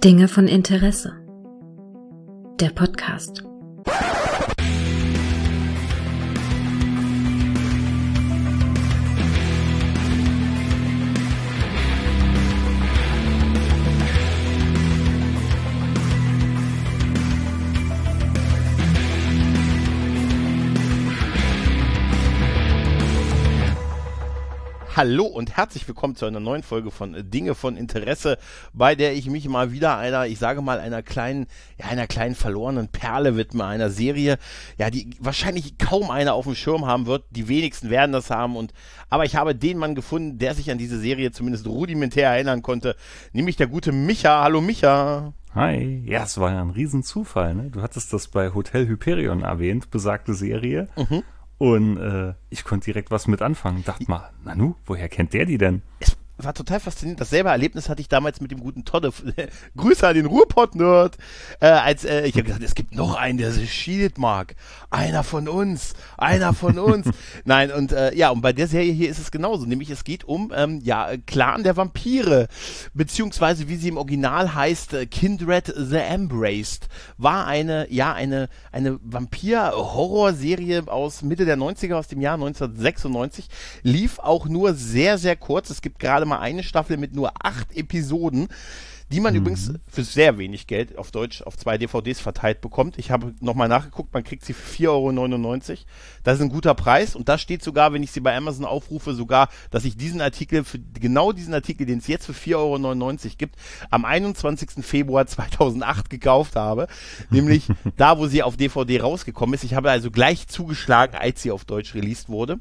Dinge von Interesse. Der Podcast. Hallo und herzlich willkommen zu einer neuen Folge von Dinge von Interesse, bei der ich mich mal wieder einer kleinen verlorenen Perle widme, einer Serie, ja, die wahrscheinlich kaum einer auf dem Schirm haben wird, die wenigsten werden das haben, aber ich habe den Mann gefunden, der sich an diese Serie zumindest rudimentär erinnern konnte, nämlich der gute Micha. Hallo Micha. Hi, ja, es war ja ein Riesenzufall, ne? Du hattest das bei Hotel Hyperion erwähnt, besagte Serie. Mhm. Und ich konnte direkt was mit anfangen. Dachte mal, Nanu, woher kennt der die denn? Es war total faszinierend. Dasselbe Erlebnis hatte ich damals mit dem guten Todde. Grüße an den Ruhrpott-Nerd. Ich habe gesagt, es gibt noch einen, der sich Shield mag. Einer von uns. Nein, und bei der Serie hier ist es genauso. Nämlich es geht um Clan der Vampire. Beziehungsweise, wie sie im Original heißt, Kindred the Embraced. War eine Vampir-Horror-Serie aus Mitte der 90er, aus dem Jahr 1996. Lief auch nur sehr, sehr kurz. Es gibt gerade mal eine Staffel mit nur 8 Episoden, die man übrigens für sehr wenig Geld auf Deutsch auf 2 DVDs verteilt bekommt. Ich habe nochmal nachgeguckt, man kriegt sie für 4,99 €. Das ist ein guter Preis und da steht sogar, wenn ich sie bei Amazon aufrufe, sogar, dass ich diesen Artikel, den es jetzt für 4,99 € gibt, am 21. Februar 2008 gekauft habe. Nämlich da, wo sie auf DVD rausgekommen ist. Ich habe also gleich zugeschlagen, als sie auf Deutsch released wurde.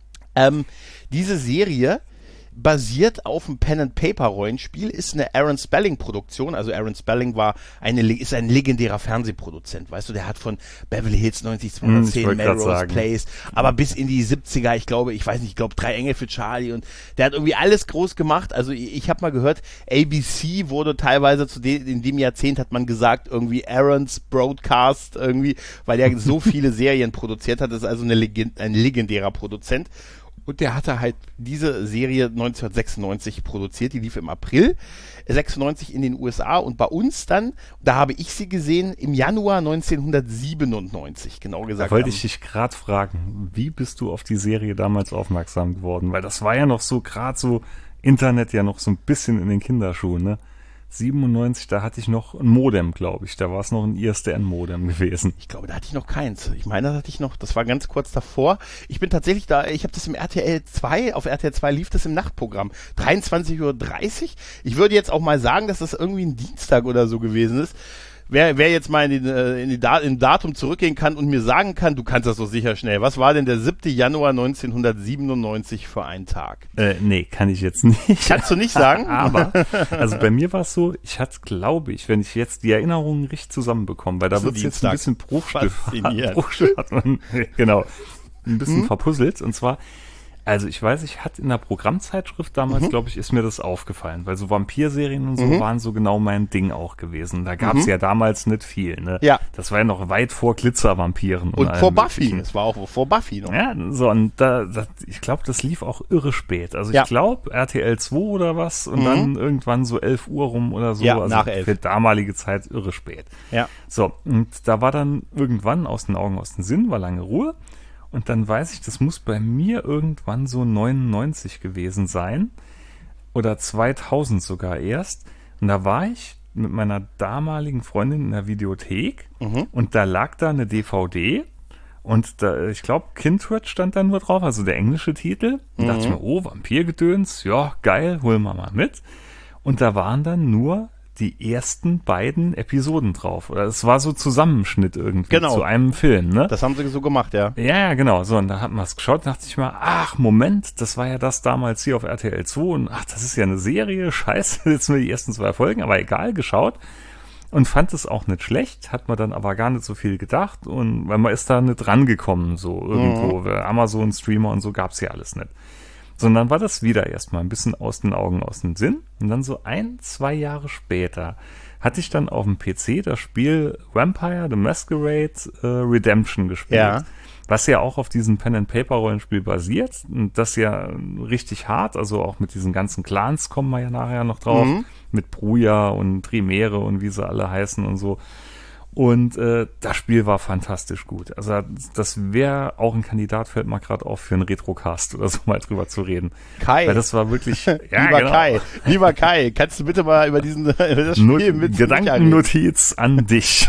Diese Serie basiert auf einem Pen-and-Paper-Rollenspiel, ist eine Aaron Spelling-Produktion. Also Aaron Spelling ist ein legendärer Fernsehproduzent. Weißt du, der hat von Beverly Hills 90210, Melrose Place, aber bis in die 70er, ich glaube, 3 Engel für Charlie, und der hat irgendwie alles groß gemacht. Also ich habe mal gehört, ABC wurde teilweise in dem Jahrzehnt, hat man gesagt, irgendwie Aaron's Broadcast irgendwie, weil er so viele Serien produziert hat. Das ist also ein legendärer Produzent. Und der hatte halt diese Serie 1996 produziert, die lief im April 96 in den USA und bei uns dann, da habe ich sie gesehen, im Januar 1997, genau gesagt. Da wollte ich dich gerade fragen, wie bist du auf die Serie damals aufmerksam geworden? Weil das war ja noch so, gerade so Internet ja noch so ein bisschen in den Kinderschuhen, ne? 97, da hatte ich noch ein Modem, glaube ich. Da war es noch ein ISDN-Modem gewesen. Ich glaube, da hatte ich noch keins. Ich meine, das war ganz kurz davor. Ich bin tatsächlich ich habe das im RTL 2, auf RTL 2 lief das im Nachtprogramm. 23:30 Uhr. Ich würde jetzt auch mal sagen, dass das irgendwie ein Dienstag oder so gewesen ist. Wer jetzt mal in Datum zurückgehen kann und mir sagen kann, du kannst das so sicher schnell. Was war denn der 7. Januar 1997 für ein Tag? Nee, kann ich jetzt nicht. Kannst du nicht sagen? Aber, also bei mir war es so, ich hatte, glaube ich, wenn ich jetzt die Erinnerungen richtig zusammenbekomme, weil da wird es jetzt ein bisschen Bruchstück hat man, genau, ein bisschen verpuzzelt. Und zwar, also ich weiß, ich hatte in der Programmzeitschrift damals, glaube ich, ist mir das aufgefallen, weil so Vampirserien und so waren so genau mein Ding auch gewesen. Da gab es ja damals nicht viel, ne? Ja. Das war ja noch weit vor Glitzervampiren. Und vor Buffy. Das war auch vor Buffy noch. Ja, so, und ich glaube, das lief auch irre spät. Also ich glaube, RTL 2 oder was und dann irgendwann so 11 Uhr rum oder so. Ja, also nach 11. Für damalige Zeit irre spät. Ja. So, und da war dann irgendwann aus den Augen, aus dem Sinn, war lange Ruhe. Und dann weiß ich, das muss bei mir irgendwann so 99 gewesen sein. Oder 2000 sogar erst. Und da war ich mit meiner damaligen Freundin in der Videothek. Und da lag da eine DVD. Und da, ich glaube, Kindred stand da nur drauf, also der englische Titel. Und dachte ich mir, Vampirgedöns, ja, geil, holen wir mal mit. Und da waren dann nur die ersten beiden Episoden drauf. Oder es war so Zusammenschnitt irgendwie zu einem Film, ne? Das haben sie so gemacht, ja. Ja, genau. So, und da hat man es geschaut, dachte ich mal, ach, Moment, das war ja das damals hier auf RTL 2 und ach, das ist ja eine Serie, scheiße, jetzt nur die ersten 2 Folgen, aber egal, geschaut und fand es auch nicht schlecht, hat man dann aber gar nicht so viel gedacht und weil man ist da nicht rangekommen, so irgendwo, Amazon, Streamer und so gab's ja alles nicht. Sondern war das wieder erstmal ein bisschen aus den Augen, aus dem Sinn. Und dann so 1-2 Jahre später hatte ich dann auf dem PC das Spiel Vampire the Masquerade Redemption gespielt. Ja. was ja auch auf diesem Pen-and-Paper-Rollenspiel basiert. Und das ja richtig hart, also auch mit diesen ganzen Clans kommen wir ja nachher noch drauf. Mit Bruja und Trimere und wie sie alle heißen und so. Und das Spiel war fantastisch gut. Also das wäre auch ein Kandidat, fällt mal gerade auf, für einen Retrocast oder so mal drüber zu reden. Kai. Weil das war wirklich... ja, Lieber Kai, kannst du bitte mal über das Spiel mit Gedankennotiz an dich.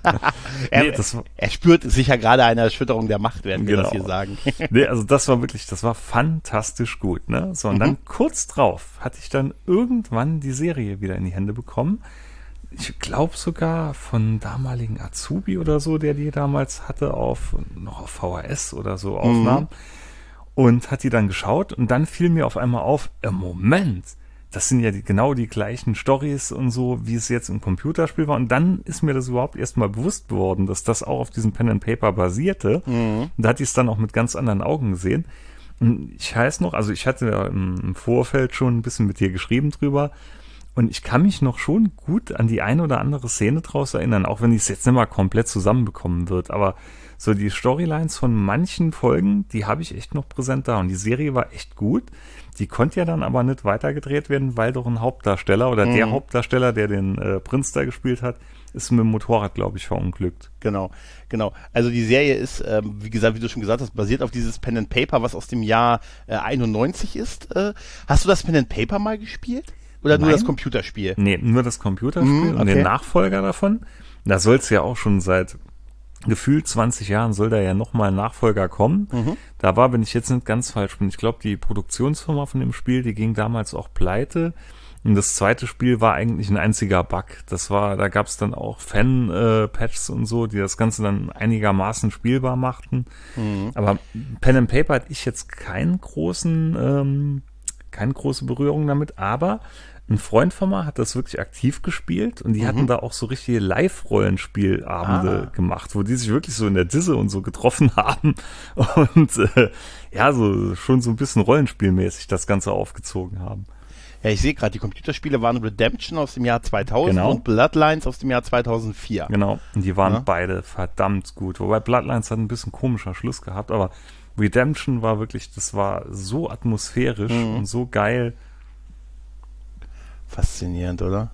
Er spürt sicher gerade eine Erschütterung der Macht, werden wir das hier sagen. Nee, also das war fantastisch gut. Ne? So, und dann kurz drauf hatte ich dann irgendwann die Serie wieder in die Hände bekommen. Ich glaube sogar von damaligen Azubi oder so, der die damals hatte, noch auf VHS oder so aufnahm. Und hat die dann geschaut und dann fiel mir auf einmal auf, Moment, das sind ja genau die gleichen Storys und so, wie es jetzt im Computerspiel war. Und dann ist mir das überhaupt erst mal bewusst geworden, dass das auch auf diesem Pen and Paper basierte. Und da hatte ich es dann auch mit ganz anderen Augen gesehen. Und ich weiß noch, also ich hatte ja im Vorfeld schon ein bisschen mit dir geschrieben drüber. Und ich kann mich noch schon gut an die eine oder andere Szene draus erinnern, auch wenn ich es jetzt nicht mal komplett zusammenbekommen wird. Aber so die Storylines von manchen Folgen, die habe ich echt noch präsent da. Und die Serie war echt gut. Die konnte ja dann aber nicht weitergedreht werden, weil doch ein Hauptdarsteller oder der Hauptdarsteller, der den Prinz da gespielt hat, ist mit dem Motorrad, glaube ich, verunglückt. Genau. Also die Serie ist, wie gesagt, wie du schon gesagt hast, basiert auf dieses Pen and Paper, was aus dem Jahr 91 ist. Hast du das Pen and Paper mal gespielt? Oder nur das Computerspiel? Nee, nur das Computerspiel und den Nachfolger davon. Da soll es ja auch schon seit gefühlt 20 Jahren soll da ja nochmal ein Nachfolger kommen. Da war, wenn ich jetzt nicht ganz falsch bin, ich glaube, die Produktionsfirma von dem Spiel, die ging damals auch pleite. Und das zweite Spiel war eigentlich ein einziger Bug. Da gab es dann auch Fan-Patches und so, die das Ganze dann einigermaßen spielbar machten. Aber Pen and Paper hatte ich jetzt keine große Berührung damit, aber ein Freund von mir hat das wirklich aktiv gespielt und die hatten da auch so richtige Live-Rollenspielabende gemacht, wo die sich wirklich so in der Disse und so getroffen haben und so schon so ein bisschen rollenspielmäßig das Ganze aufgezogen haben. Ja, ich sehe gerade, die Computerspiele waren Redemption aus dem Jahr 2000 und Bloodlines aus dem Jahr 2004. Genau, und die waren beide verdammt gut, wobei Bloodlines hat ein bisschen komischer Schluss gehabt, aber Redemption war wirklich, das war so atmosphärisch und so geil. Faszinierend, oder?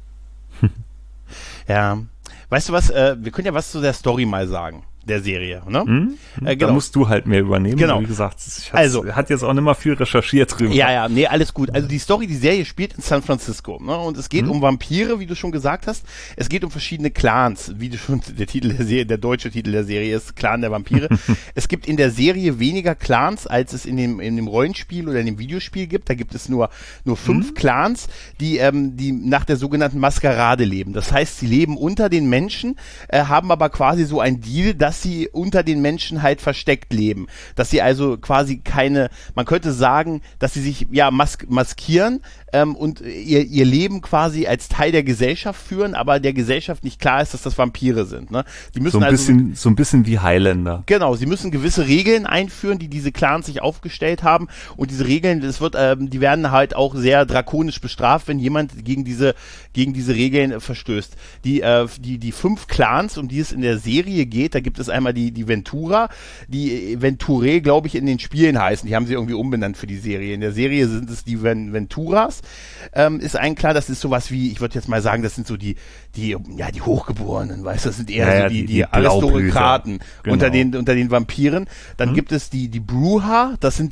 Ja. Weißt du was, wir können ja was zu der Story mal sagen, der Serie, ne? Genau. Da musst du halt mehr übernehmen. Genau. Wie gesagt, hat jetzt auch nicht mal viel recherchiert drüber. Ja, nee, alles gut. Also die Serie spielt in San Francisco, ne? Und es geht um Vampire, wie du schon gesagt hast. Es geht um verschiedene Clans, wie du schon der deutsche Titel der Serie ist, Clan der Vampire. Es gibt in der Serie weniger Clans, als es in dem Rollenspiel oder in dem Videospiel gibt. Da gibt es nur 5 Clans, die nach der sogenannten Maskerade leben. Das heißt, sie leben unter den Menschen, haben aber quasi so ein Deal, dass sie unter den Menschen halt versteckt leben. Dass sie also quasi man könnte sagen, dass sie sich maskieren und ihr Leben quasi als Teil der Gesellschaft führen, aber der Gesellschaft nicht klar ist, dass das Vampire sind. Ne? Die müssen so ein bisschen wie Highlander. Genau, sie müssen gewisse Regeln einführen, die diese Clans sich aufgestellt haben, und diese Regeln, die werden halt auch sehr drakonisch bestraft, wenn jemand gegen diese Regeln verstößt. Die 5 Clans, um die es in der Serie geht, da gibt es einmal die Ventura, die Venture, glaube ich, in den Spielen heißen. Die haben sie irgendwie umbenannt für die Serie. In der Serie sind es die Venturas. Ist ein Clan, das ist sowas wie, ich würde jetzt mal sagen, das sind so die Hochgeborenen, weißt du, das sind eher so die Aristokraten unter den Vampiren. Dann gibt es die Bruja,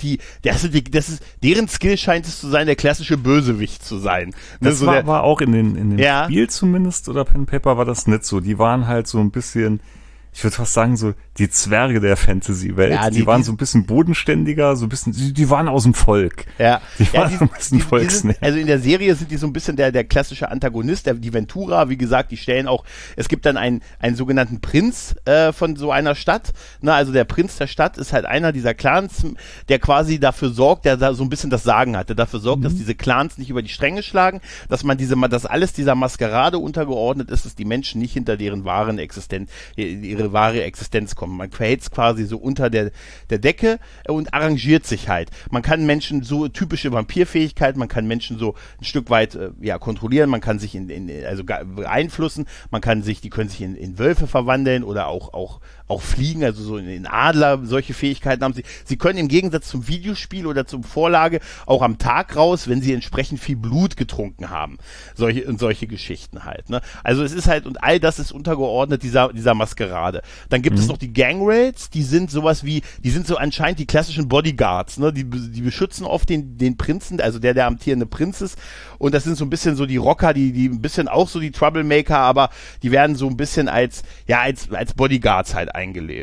deren Skill scheint es zu sein, der klassische Bösewicht zu sein. Das war auch in dem Spiel zumindest, oder Pen Paper war das nicht so. Die waren halt so ein bisschen, ich würde fast sagen, so die Zwerge der Fantasy-Welt. Ja, die waren so ein bisschen bodenständiger, so ein bisschen, die waren aus dem Volk. Ja. Die waren ein bisschen volksnäher. Also in der Serie sind die so ein bisschen der klassische Antagonist, die Ventura, wie gesagt, die stellen auch, es gibt dann einen sogenannten Prinz von so einer Stadt, ne, also der Prinz der Stadt ist halt einer dieser Clans, der quasi dafür sorgt, der da so ein bisschen das Sagen hat, der dafür sorgt, dass diese Clans nicht über die Stränge schlagen, dass alles dieser Maskerade untergeordnet ist, dass die Menschen nicht hinter deren wahren Existenz, ihre ihre wahre Existenz kommen. Man verhält quasi so unter der Decke und arrangiert sich halt. Man kann Menschen so typische Vampirfähigkeit, man kann Menschen so ein Stück weit kontrollieren, man kann sich also beeinflussen, die können sich in Wölfe verwandeln oder auch fliegen, also so in Adler, solche Fähigkeiten haben sie. Sie können im Gegensatz zum Videospiel oder zum Vorlage auch am Tag raus, wenn sie entsprechend viel Blut getrunken haben. Solche Geschichten halt, ne? Also es ist halt, und all das ist untergeordnet dieser Maskerade. Dann gibt es noch die Gangrels, die sind so anscheinend die klassischen Bodyguards, ne? Die beschützen oft den Prinzen, also der amtierende Prinz ist. Und das sind so ein bisschen so die Rocker, die ein bisschen auch so die Troublemaker, aber die werden so ein bisschen als Bodyguards halt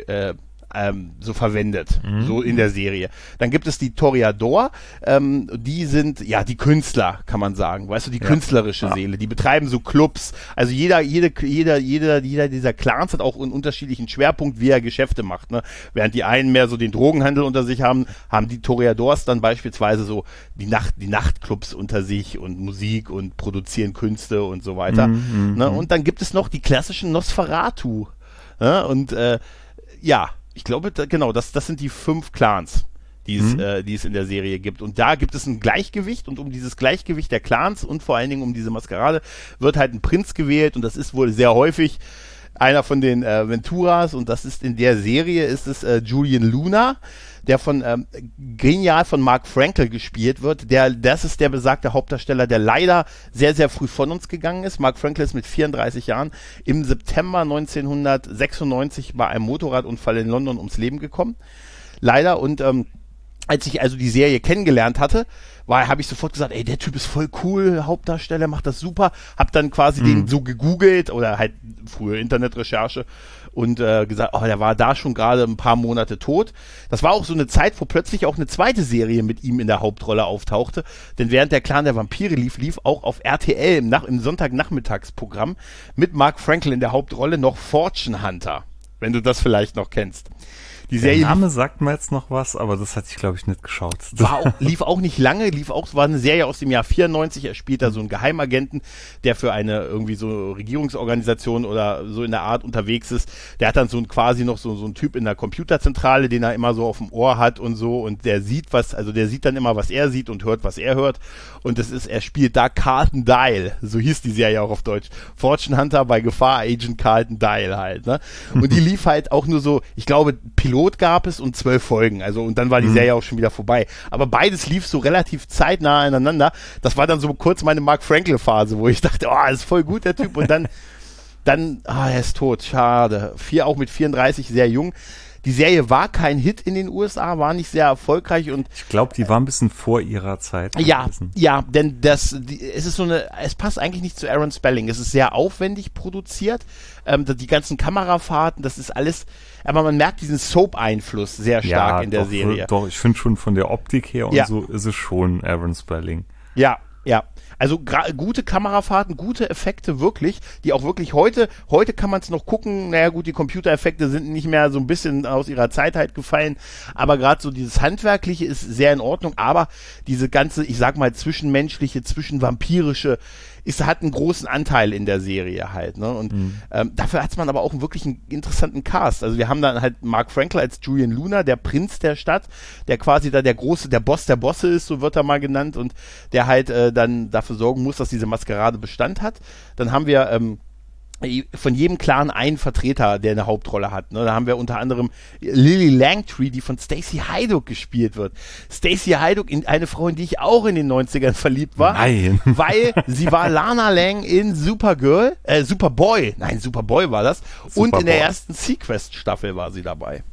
so verwendet, so in der Serie. Dann gibt es die Toreador, die sind, die Künstler, kann man sagen, weißt du, die künstlerische Seele, die betreiben so Clubs, also jeder dieser Clans hat auch einen unterschiedlichen Schwerpunkt, wie er Geschäfte macht, ne? Während die einen mehr so den Drogenhandel unter sich haben die Toreadors dann beispielsweise so die Nachtclubs unter sich und Musik und produzieren Künste und so weiter, ne? Und dann gibt es noch die klassischen Nosferatu, ne? Und ich glaube, das sind die 5 Clans, die es in der Serie gibt. Und da gibt es ein Gleichgewicht und um dieses Gleichgewicht der Clans und vor allen Dingen um diese Maskerade wird halt ein Prinz gewählt und das ist wohl sehr häufig einer von den Venturas und das ist in der Serie Julian Luna, der genial von Mark Frankel gespielt wird. Das ist der besagte Hauptdarsteller, der leider sehr, sehr früh von uns gegangen ist. Mark Frankel ist mit 34 Jahren im September 1996 bei einem Motorradunfall in London ums Leben gekommen. Leider. Und als ich also die Serie kennengelernt hatte, habe ich sofort gesagt, ey, der Typ ist voll cool, Hauptdarsteller, macht das super. Hab dann quasi den so gegoogelt oder halt frühe Internetrecherche und gesagt, der war da schon gerade ein paar Monate tot. Das war auch so eine Zeit, wo plötzlich auch eine zweite Serie mit ihm in der Hauptrolle auftauchte, denn während der Clan der Vampire lief auch auf RTL im Sonntagnachmittagsprogramm mit Mark Frankel in der Hauptrolle noch Fortune Hunter, wenn du das vielleicht noch kennst. Die Serie der Name sagt mir jetzt noch was, aber das hatte ich, glaube ich, nicht geschaut. Lief auch nicht lange, war eine Serie aus dem Jahr 94. Er spielt da so einen Geheimagenten, der für eine irgendwie so Regierungsorganisation oder so in der Art unterwegs ist. Der hat dann quasi noch so einen Typ in der Computerzentrale, den er immer so auf dem Ohr hat und so und der sieht dann immer, was er sieht und hört, was er hört. Und er spielt da Carlton Dial, so hieß die Serie auch auf Deutsch. Fortune Hunter bei Gefahr, Agent Carlton Dial halt, ne? Und die lief halt auch nur so, ich glaube, Pilot gab es und 12 Folgen, also und dann war die Serie auch schon wieder vorbei. Aber beides lief so relativ zeitnah aneinander. Das war dann so kurz meine Mark Frankel Phase, wo ich dachte, ist voll gut der Typ und dann er ist tot, schade. Auch mit 34 sehr jung. Die Serie war kein Hit in den USA, war nicht sehr erfolgreich und ich glaube, die war ein bisschen vor ihrer Zeit. Ja, denn es passt eigentlich nicht zu Aaron Spelling. Es ist sehr aufwendig produziert. Die ganzen Kamerafahrten, das ist alles, aber man merkt diesen Soap-Einfluss sehr stark in der Serie. Doch, ich finde schon von der Optik her und so ist es schon Aaron Spelling. Ja. Also gute Kamerafahrten, gute Effekte wirklich, die auch wirklich heute kann man es noch gucken, naja gut, die Computereffekte sind nicht mehr so ein bisschen aus ihrer Zeit halt gefallen, aber gerade so dieses Handwerkliche ist sehr in Ordnung, aber diese ganze, ich sag mal, zwischenmenschliche, zwischenvampirische, hat einen großen Anteil in der Serie halt, ne? Und dafür hat man aber auch wirklich einen interessanten Cast. Also wir haben dann halt Mark Frankel als Julian Luna, der Prinz der Stadt, der quasi da der Boss der Bosse ist, so wird er mal genannt, und der halt dann dafür sorgen muss, dass diese Maskerade Bestand hat. Dann haben wir von jedem Clan einen Vertreter, der eine Hauptrolle hat. Ne? Da haben wir unter anderem Lily Langtry, die von Stacey Hayduk gespielt wird. Stacey Hayduk, eine Frau, in die ich auch in den 90ern verliebt war. Nein. Weil sie war Lana Lang in Superboy war das. Und in der ersten Sequest-Staffel war sie dabei.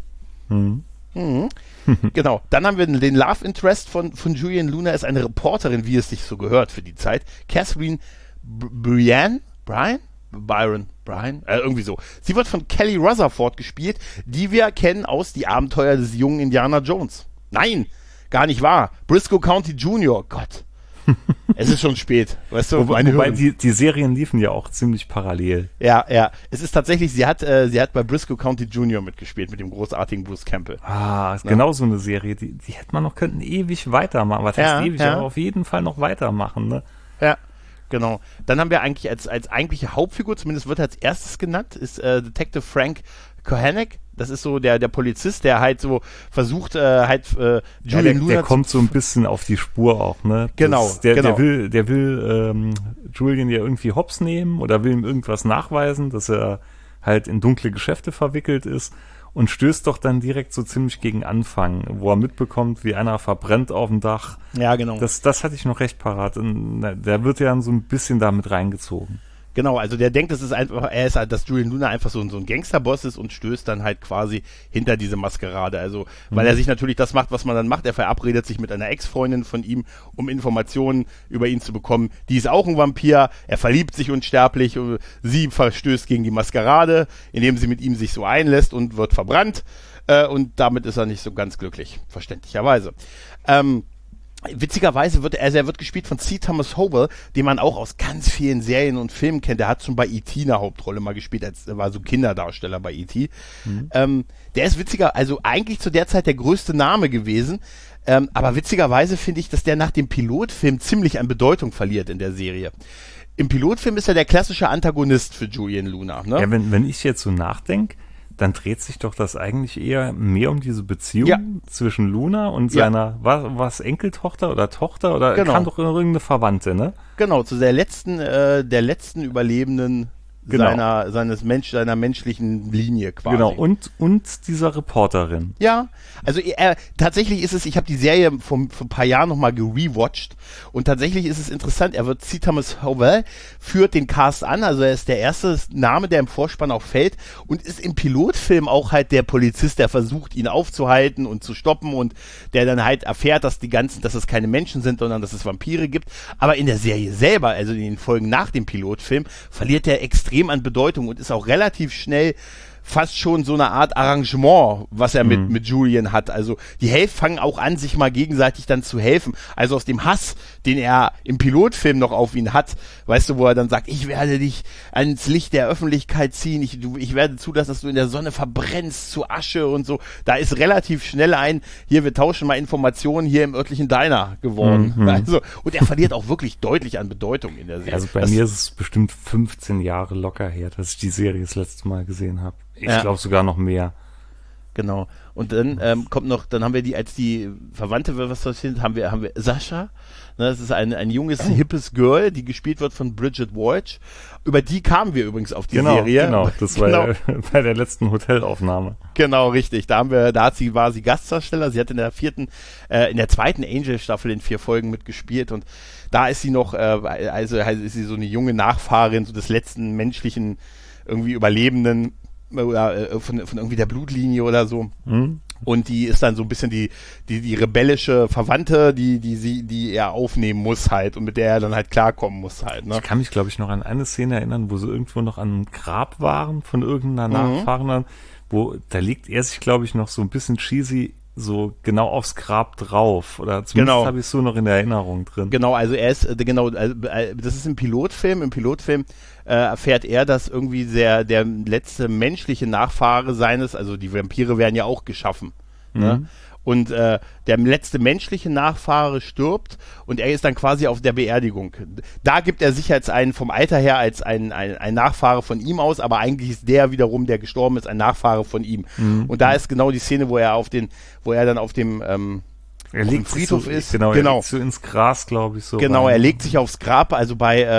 Genau. Dann haben wir den Love Interest von Julian Luna, ist eine Reporterin, wie es sich so gehört für die Zeit. Catherine Byron, irgendwie so. Sie wird von Kelly Rutherford gespielt, die wir kennen aus Die Abenteuer des jungen Indiana Jones. Nein, gar nicht wahr. Briscoe County Jr., Gott. Es ist schon spät, weißt du? Wobei die Serien liefen ja auch ziemlich parallel. Ja. Es ist tatsächlich, sie hat bei Briscoe County Jr. mitgespielt, mit dem großartigen Bruce Campbell. Genau so eine Serie, die hätte man noch, könnten ewig weitermachen. Was heißt ewig? Aber auf jeden Fall noch weitermachen, ne? Ja. Genau. Dann haben wir eigentlich als eigentliche Hauptfigur, zumindest wird er als erstes genannt, ist Detective Frank Kohanek, das ist so der Polizist, der halt so versucht, Julian Luna der kommt so ein bisschen auf die Spur auch, ne? Genau, Der will Julian ja irgendwie hops nehmen oder will ihm irgendwas nachweisen, dass er halt in dunkle Geschäfte verwickelt ist und stößt doch dann direkt so ziemlich gegen Anfang, wo er mitbekommt, wie einer verbrennt auf dem Dach. Ja, genau. Das hatte ich noch recht parat. Und der wird ja dann so ein bisschen damit reingezogen. Genau, also der denkt, dass Julian Luna einfach so ein Gangsterboss ist und stößt dann halt quasi hinter diese Maskerade. Also, weil er sich natürlich das macht, was man dann macht. Er verabredet sich mit einer Ex-Freundin von ihm, um Informationen über ihn zu bekommen. Die ist auch ein Vampir. Er verliebt sich unsterblich. Sie verstößt gegen die Maskerade, indem sie mit ihm sich so einlässt und wird verbrannt. Und damit ist er nicht so ganz glücklich, verständlicherweise. Witzigerweise wird gespielt von C. Thomas Howell, den man auch aus ganz vielen Serien und Filmen kennt. Der hat schon bei E.T. eine Hauptrolle mal gespielt, er war so Kinderdarsteller bei E.T. Der ist also eigentlich zu der Zeit der größte Name gewesen, aber witzigerweise finde ich, dass der nach dem Pilotfilm ziemlich an Bedeutung verliert in der Serie. Im Pilotfilm ist er der klassische Antagonist für Julian Luna. Ne? Ja, wenn ich jetzt so nachdenke, dann dreht sich doch das eigentlich eher mehr um diese Beziehung zwischen Luna und seiner, was Enkeltochter oder Tochter oder kam doch irgendeine Verwandte, ne? Genau, zu der letzten Überlebenden seiner menschlichen Linie quasi. Genau, und dieser Reporterin. Ja, also tatsächlich ist es, ich habe die Serie vor ein paar Jahren nochmal gerewatcht und tatsächlich ist es interessant, C. Thomas Howell führt den Cast an, also er ist der erste Name, der im Vorspann auch fällt und ist im Pilotfilm auch halt der Polizist, der versucht, ihn aufzuhalten und zu stoppen und der dann halt erfährt, dass es keine Menschen sind, sondern dass es Vampire gibt, aber in der Serie selber, also in den Folgen nach dem Pilotfilm, verliert er extrem an Bedeutung und ist auch relativ schnell fast schon so eine Art Arrangement, was er mit Julian hat. Also die fangen auch an, sich mal gegenseitig dann zu helfen. Also aus dem Hass, den er im Pilotfilm noch auf ihn hat, weißt du, wo er dann sagt, ich werde dich ans Licht der Öffentlichkeit ziehen, ich werde zulassen, dass du in der Sonne verbrennst zu Asche und so. Da ist relativ schnell wir tauschen mal Informationen hier im örtlichen Diner geworden. Also, und er verliert auch wirklich deutlich an Bedeutung in der Serie. Also bei mir ist es bestimmt 15 Jahre locker her, dass ich die Serie das letzte Mal gesehen habe. Ich glaube sogar noch mehr. Genau. Und dann dann haben wir als die Verwandte, was das sind, haben wir Sascha. Ne, das ist ein junges, hippes Girl, die gespielt wird von Bridget Walsh. Über die kamen wir übrigens auf die Serie. Genau, das war bei der letzten Hotelaufnahme. Genau, richtig. War sie Gastdarsteller. Sie hat in der zweiten Angel-Staffel in 4 Folgen mitgespielt und da ist sie noch, ist sie so eine junge Nachfahrin so des letzten menschlichen irgendwie Überlebenden oder von irgendwie der Blutlinie oder so. Und die ist dann so ein bisschen die rebellische Verwandte, die er aufnehmen muss halt und mit der er dann halt klarkommen muss halt. Ne? Ich kann mich, glaube ich, noch an eine Szene erinnern, wo sie irgendwo noch an einem Grab waren von irgendeiner Nachfahrenden, da legt er sich, glaube ich, noch so ein bisschen cheesy so genau aufs Grab drauf. Oder zumindest habe ich es so noch in der Erinnerung drin. Genau, also das ist im Pilotfilm. Im Pilotfilm erfährt er, dass irgendwie der letzte menschliche Nachfahre seines, also die Vampire werden ja auch geschaffen. Ne? Und der letzte menschliche Nachfahre stirbt und er ist dann quasi auf der Beerdigung. Da gibt er sich als vom Alter her als ein Nachfahre von ihm aus, aber eigentlich ist der wiederum, der gestorben ist, ein Nachfahre von ihm. Und da ist genau die Szene, wo er dann auf dem Friedhof ist. Genau. Er legt so ins Gras, glaube ich, so. Genau, er legt sich aufs Grab, also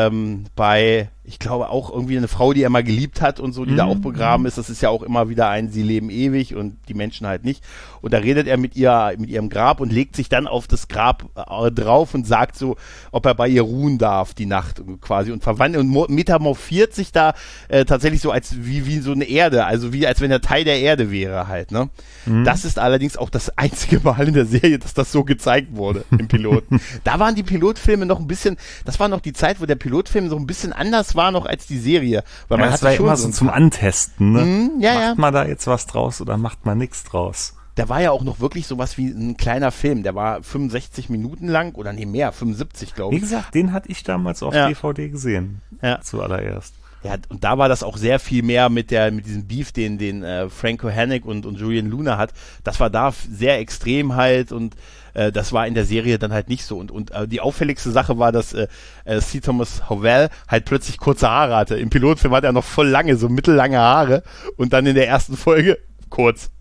bei ich glaube auch irgendwie eine Frau, die er mal geliebt hat und so, die da auch begraben ist. Das ist ja auch immer wieder sie leben ewig und die Menschen halt nicht. Und da redet er mit ihrem Grab und legt sich dann auf das Grab drauf und sagt so, ob er bei ihr ruhen darf die Nacht quasi und verwandelt und metamorphiert sich da tatsächlich so als wie so eine Erde, also wie als wenn er Teil der Erde wäre halt, ne? Das ist allerdings auch das einzige Mal in der Serie, dass das so gezeigt wurde im Piloten. Da waren die Pilotfilme noch ein bisschen, das war noch die Zeit, wo der Pilotfilm so ein bisschen anders war noch als die Serie. Weil man das war schon immer so zum Antesten, ne? Macht man da jetzt was draus oder macht man nichts draus? Der war ja auch noch wirklich sowas wie ein kleiner Film. Der war 65 Minuten lang oder mehr, 75 glaube ich. Wie gesagt, den hatte ich damals auf DVD gesehen. Zuallererst. Ja, und da war das auch sehr viel mehr mit diesem Beef, den Frank Kohanek und Julian Luna hat. Das war da sehr extrem halt und das war in der Serie dann halt nicht so. Und die auffälligste Sache war, dass C. Thomas Howell halt plötzlich kurze Haare hatte. Im Pilotfilm hat er noch voll lange, so mittellange Haare und dann in der ersten Folge kurz.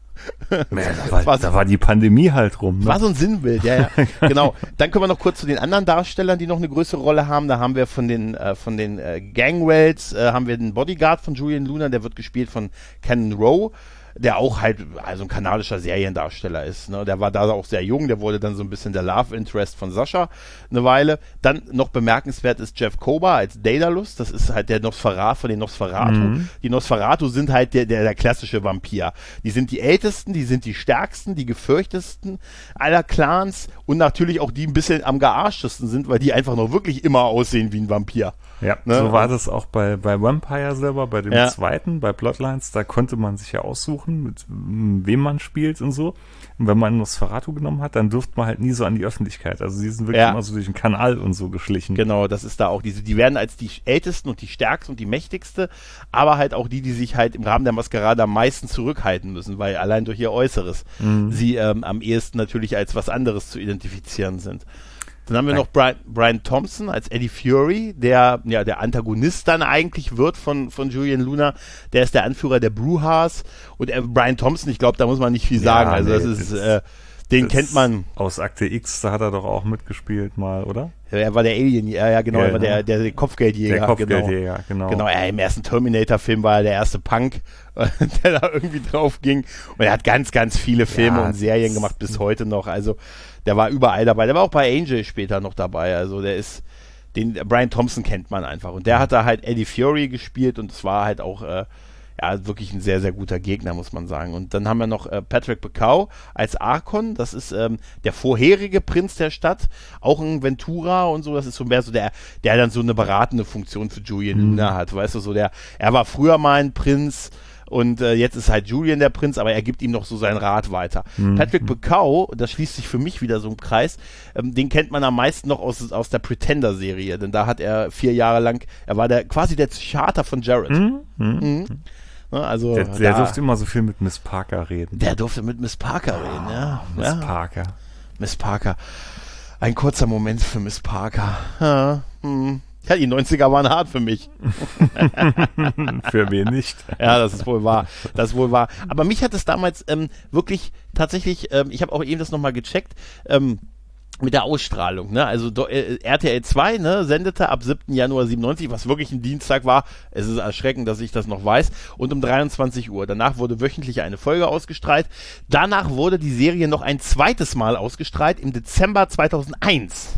Da war die Pandemie halt rum. Ne? War so ein Sinnbild, ja. Genau. Dann kommen wir noch kurz zu den anderen Darstellern, die noch eine größere Rolle haben. Da haben wir von den Gangwells, haben wir den Bodyguard von Julian Luna, der wird gespielt von Ken Rowe, der auch halt also ein kanadischer Seriendarsteller ist. Ne? Der war da auch sehr jung, der wurde dann so ein bisschen der Love Interest von Sascha eine Weile. Dann noch bemerkenswert ist Jeff Kober als Daedalus, das ist halt der Nosferatu von den Nosferatu. Die Nosferatu sind halt der klassische Vampir. Die sind die ältesten, die sind die stärksten, die gefürchtesten aller Clans und natürlich auch die ein bisschen am gearschtesten sind, weil die einfach noch wirklich immer aussehen wie ein Vampir. Ja, ne? So war das auch bei Vampire selber, bei dem zweiten, bei Bloodlines, da konnte man sich ja aussuchen, mit wem man spielt und so. Und wenn man Nosferatu genommen hat, dann durfte man halt nie so an die Öffentlichkeit. Also die sind wirklich immer so durch den Kanal und so geschlichen. Genau, das ist da auch die werden als die ältesten und die stärksten und die mächtigste, aber halt auch die sich halt im Rahmen der Maskerade am meisten zurückhalten müssen, weil allein durch ihr Äußeres sie am ehesten natürlich als was anderes zu identifizieren sind. Dann haben wir noch Brian Thompson als Eddie Fury, der Antagonist dann eigentlich wird von Julian Luna. Der ist der Anführer der Brujahs. Und Brian Thompson, ich glaube, da muss man nicht viel sagen. Also den kennt man. Aus Akte X, da hat er doch auch mitgespielt mal, oder? Er war der Alien, ja genau, er war der Kopfgeldjäger. Der Kopfgeldjäger, genau. Genau, im ersten Terminator-Film war er der erste Punk, der da irgendwie drauf ging. Und er hat ganz, ganz viele Filme und Serien gemacht, bis heute noch. Also der war überall dabei. Der war auch bei Angel später noch dabei. Also Brian Thompson kennt man einfach. Und der hat da halt Eddie Fury gespielt und es war halt auch wirklich ein sehr, sehr guter Gegner, muss man sagen. Und dann haben wir noch Patrick Bacow als Arkon. Das ist der vorherige Prinz der Stadt. Auch ein Ventura und so. Das ist so mehr so der dann so eine beratende Funktion für Julian Luna hat. Weißt du, so er war früher mal ein Prinz und jetzt ist halt Julian der Prinz, aber er gibt ihm noch so seinen Rat weiter. Patrick Bacow, das schließt sich für mich wieder so im Kreis, den kennt man am meisten noch aus der Pretender-Serie, denn da hat er 4 Jahre lang, er war quasi der Psychiater von Jared. Also der durfte immer so viel mit Miss Parker reden. Der durfte mit Miss Parker reden, ja. Parker. Miss Parker. Ein kurzer Moment für Miss Parker. Ja, die 90er waren hart für mich. Für wen nicht? Ja, das ist wohl wahr. Aber mich hat es damals wirklich tatsächlich, ich habe auch eben das nochmal gecheckt, mit der Ausstrahlung, ne? Also RTL 2, ne, sendete ab 7. Januar 97, was wirklich ein Dienstag war. Es ist erschreckend, dass ich das noch weiß. Und um 23 Uhr. Danach wurde wöchentlich eine Folge ausgestrahlt. Danach wurde die Serie noch ein zweites Mal ausgestrahlt im Dezember 2001.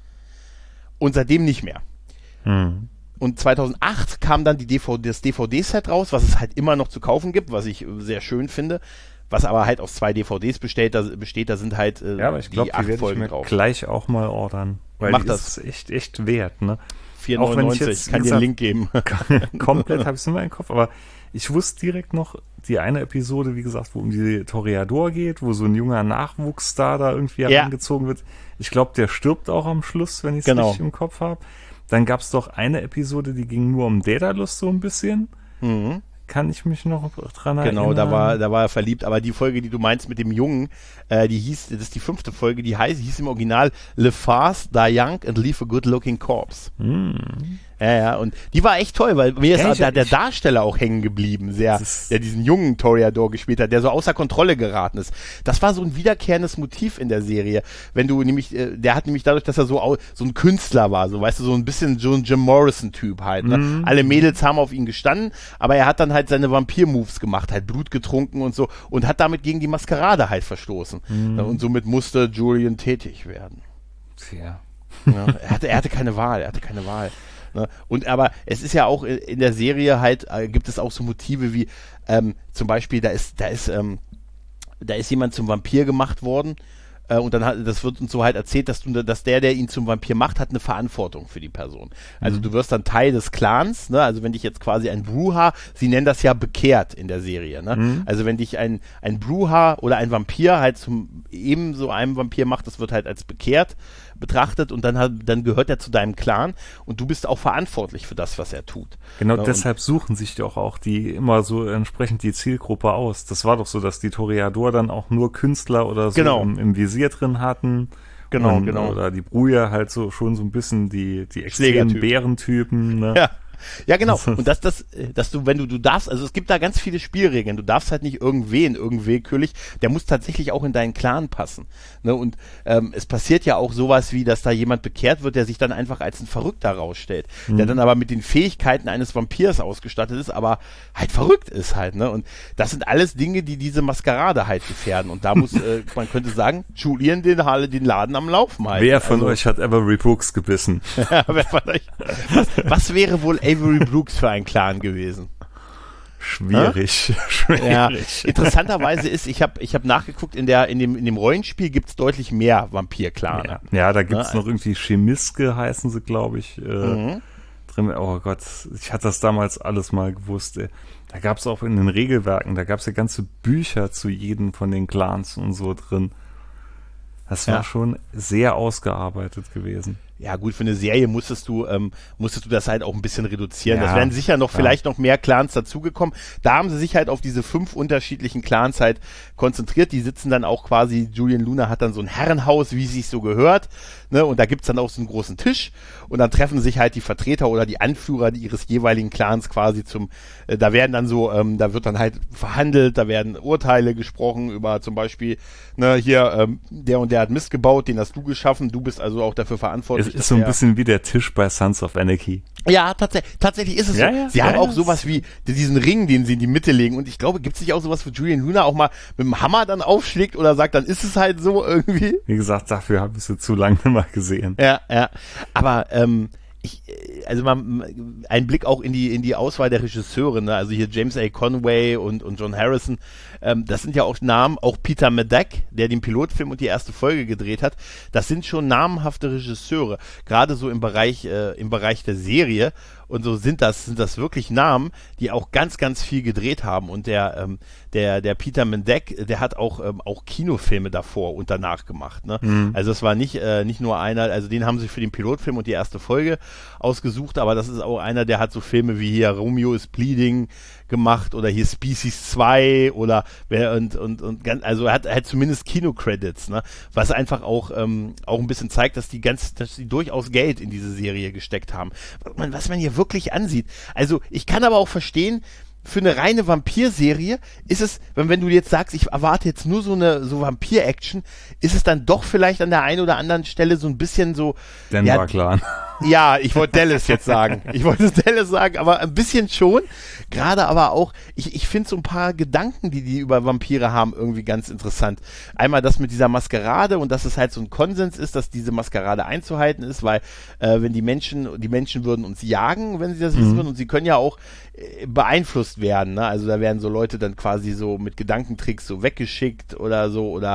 Und seitdem nicht mehr. Und 2008 kam dann das DVD-Set raus, was es halt immer noch zu kaufen gibt, was ich sehr schön finde. Was aber halt aus 2 DVDs besteht, da sind halt aber ich glaub, die 8 Folgen ich mir drauf. Gleich auch mal ordern. Weil Mach das. Ist echt wert, ne? 4,99, ich kann dir einen Link geben. Komplett habe ich es immer im Kopf, aber ich wusste direkt noch die eine Episode, wie gesagt, wo um die Toreador geht, wo so ein junger Nachwuchsstar da irgendwie herangezogen wird. Ich glaube, der stirbt auch am Schluss, wenn ich es richtig im Kopf habe. Dann gab es doch eine Episode, die ging nur um Daedalus so ein bisschen. Kann ich mich noch dran erinnern. Genau, da war er verliebt, aber die Folge, die du meinst mit dem Jungen, das ist die 5. Folge, die hieß im Original Live Fast, Die Young and Leave a Good Looking Corpse. Ja, und die war echt toll, weil mir ist der Darsteller auch hängen geblieben, der diesen jungen Toreador gespielt hat, der so außer Kontrolle geraten ist. Das war so ein wiederkehrendes Motiv in der Serie, wenn du nämlich, der hat nämlich dadurch, dass er so ein Künstler war, so weißt du, so ein bisschen so ein Jim Morrison-Typ halt, ne? Alle Mädels haben auf ihn gestanden, aber er hat dann halt seine Vampir-Moves gemacht, halt Blut getrunken und so und hat damit gegen die Maskerade halt verstoßen. Und somit musste Julian tätig werden. Tja. Ja, er hatte keine Wahl. Ne? Und aber es ist ja auch in der Serie halt, gibt es auch so Motive wie zum Beispiel, da ist jemand zum Vampir gemacht worden und dann das wird uns so halt erzählt, dass der ihn zum Vampir macht, hat eine Verantwortung für die Person. Also du wirst dann Teil des Clans, ne? Also wenn dich jetzt quasi ein Brujah, sie nennen das ja bekehrt in der Serie, ne? Also wenn dich ein Brujah oder ein Vampir halt zum ebenso einem Vampir macht, das wird halt als bekehrt betrachtet und dann gehört er zu deinem Clan und du bist auch verantwortlich für das, was er tut. Genau, deshalb suchen sich doch auch die immer so entsprechend die Zielgruppe aus. Das war doch so, dass die Toreador dann auch nur Künstler oder so im Visier drin hatten. Genau. Oder die Bruja halt so schon so ein bisschen die extremen Bärentypen. Ne? Ja, genau. Und dass du, wenn du darfst, also es gibt da ganz viele Spielregeln. Du darfst halt nicht irgendwen willkürlich. Der muss tatsächlich auch in deinen Clan passen. Ne? Und es passiert ja auch sowas wie, dass da jemand bekehrt wird, der sich dann einfach als ein Verrückter rausstellt. Der dann aber mit den Fähigkeiten eines Vampirs ausgestattet ist, aber halt verrückt ist halt. Ne? Und das sind alles Dinge, die diese Maskerade halt gefährden. Und da muss, man könnte sagen, Julian den Laden am Laufen halten. Wer von euch hat Avery Brooks gebissen? Wer von euch? Was wäre wohl Avery Brooks für ein Clan gewesen? Schwierig. Ja, interessanterweise ist, ich hab nachgeguckt, in dem Rollenspiel gibt's deutlich mehr Vampir-Clane. Ja, da gibt's noch irgendwie Chemiske, heißen sie, glaube ich, drin. Oh Gott, ich hatte das damals alles mal gewusst. Da gab's auch in den Regelwerken, da gab's ja ganze Bücher zu jedem von den Clans und so drin. Das war schon sehr ausgearbeitet gewesen. Ja gut, für eine Serie musstest du das halt auch ein bisschen reduzieren. Das wären sicher vielleicht noch mehr Clans dazugekommen. Da haben sie sich halt auf diese 5 unterschiedlichen Clans halt konzentriert. Die sitzen dann auch quasi, Julian Luna hat dann so ein Herrenhaus, wie es sich so gehört. Ne? Und da gibt's dann auch so einen großen Tisch. Und dann treffen sich halt die Vertreter oder die Anführer ihres jeweiligen Clans quasi da werden dann so, da wird dann halt verhandelt, da werden Urteile gesprochen über zum Beispiel, ne, hier, der und der hat Mist gebaut, den hast du geschaffen, du bist also auch dafür verantwortlich. Es ist so ein bisschen wie der Tisch bei Sons of Anarchy. Ja, tatsächlich ist es so. Ja, sie haben auch sowas wie diesen Ring, den sie in die Mitte legen. Und ich glaube, gibt es nicht auch sowas, wo Julian Luna auch mal mit dem Hammer dann aufschlägt oder sagt, dann ist es halt so irgendwie? Wie gesagt, dafür habe ich sie zu lange mal gesehen. Ja. Aber ein Blick auch in die Auswahl der Regisseure, ne? Also hier James A. Conway und John Harrison, das sind ja auch Namen, auch Peter Medak, der den Pilotfilm und die erste Folge gedreht hat, das sind schon namenhafte Regisseure, gerade so im Bereich der Serie. Und so sind das wirklich Namen, die auch ganz, ganz viel gedreht haben. Und der Peter Medak, der hat auch Kinofilme davor und danach gemacht. Ne? Also es war nicht nur einer, also den haben sie für den Pilotfilm und die erste Folge ausgesucht, aber das ist auch einer, der hat so Filme wie hier Romeo is Bleeding gemacht oder hier Species 2 oder also er hat zumindest Kinocredits, ne? Was einfach auch ein bisschen zeigt, dass die durchaus Geld in diese Serie gesteckt haben. Was man hier wirklich ansieht. Also ich kann aber auch verstehen, für eine reine Vampir-Serie ist es, wenn du jetzt sagst, ich erwarte jetzt nur so Vampir-Action, ist es dann doch vielleicht an der einen oder anderen Stelle so ein bisschen so... Denver Clan. Ja, ich wollte Dallas jetzt sagen. Aber ein bisschen schon. Gerade aber auch, ich finde so ein paar Gedanken, die über Vampire haben, irgendwie ganz interessant. Einmal das mit dieser Maskerade und dass es halt so ein Konsens ist, dass diese Maskerade einzuhalten ist, weil wenn die Menschen würden uns jagen, wenn sie das wissen würden, und sie können ja auch beeinflusst werden. Ne? Also da werden so Leute dann quasi so mit Gedankentricks so weggeschickt oder so oder